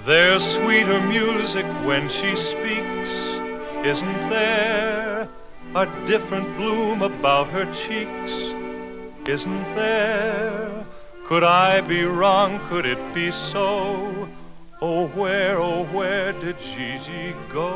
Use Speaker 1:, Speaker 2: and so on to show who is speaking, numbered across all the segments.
Speaker 1: There's sweeter music when she speaks. Isn't there a different bloom about her cheeks? Isn't there? Could I be wrong? Could it be so? Oh, where did Gigi go?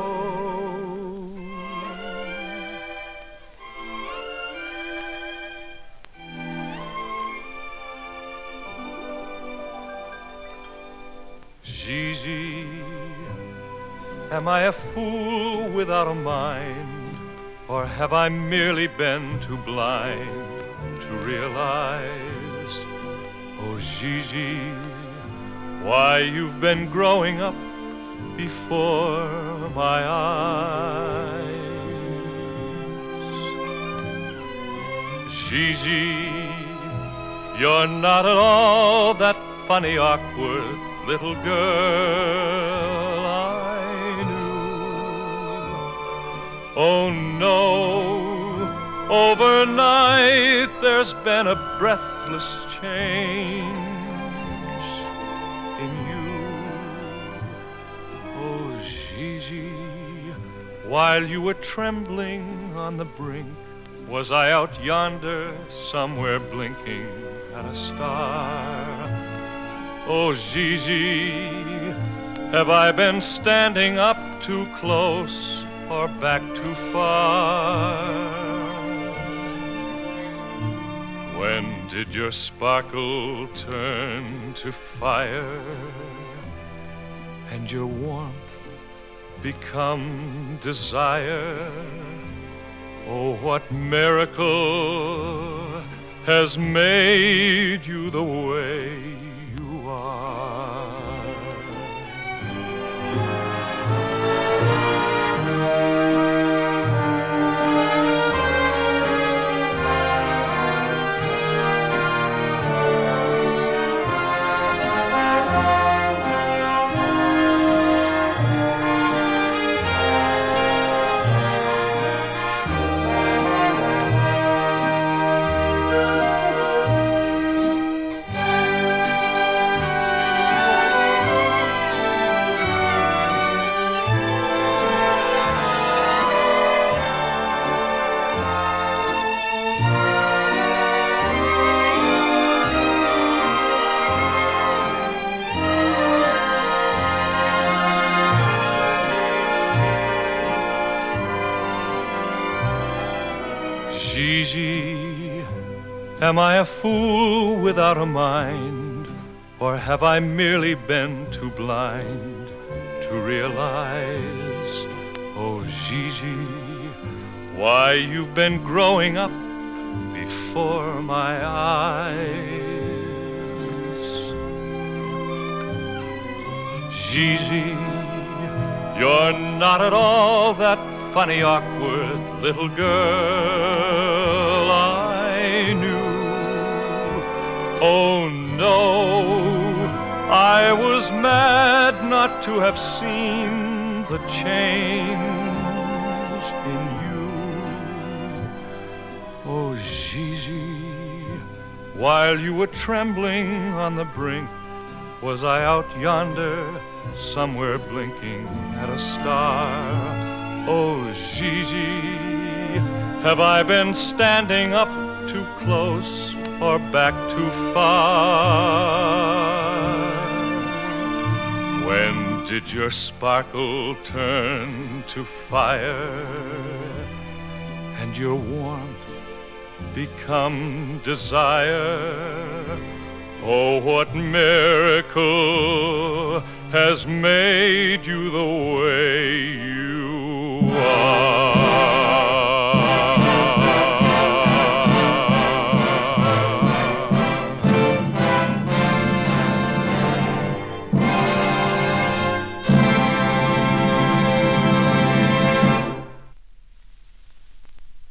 Speaker 1: Gigi, am I a fool without a mind? Or have I merely been too blind to realize? Oh, Gigi, why you've been growing up before my eyes. Gigi, you're not at all that funny, awkward little girl I knew. Oh no, overnight there's been a breathless change in you. Oh Gigi, while you were trembling on the brink, was I out yonder somewhere blinking at a star? Oh, Gigi, have I been standing up too close or back too far? When did your sparkle turn to fire and your warmth become desire? Oh, what miracle has made you the way you are? Gigi, am I a fool without a mind? Or have I merely been too blind to realize? Oh Gigi, why you've been growing up before my eyes. Gigi, you're not at all that funny, awkward little girl I knew. Oh no, I was mad not to have seen the change in you. Oh Gigi, while you were trembling on the brink, was I out yonder somewhere blinking at a star? Oh Gigi, have I been standing up too close or back too far? When did your sparkle turn to fire and your warmth become desire? Oh, what miracle has made you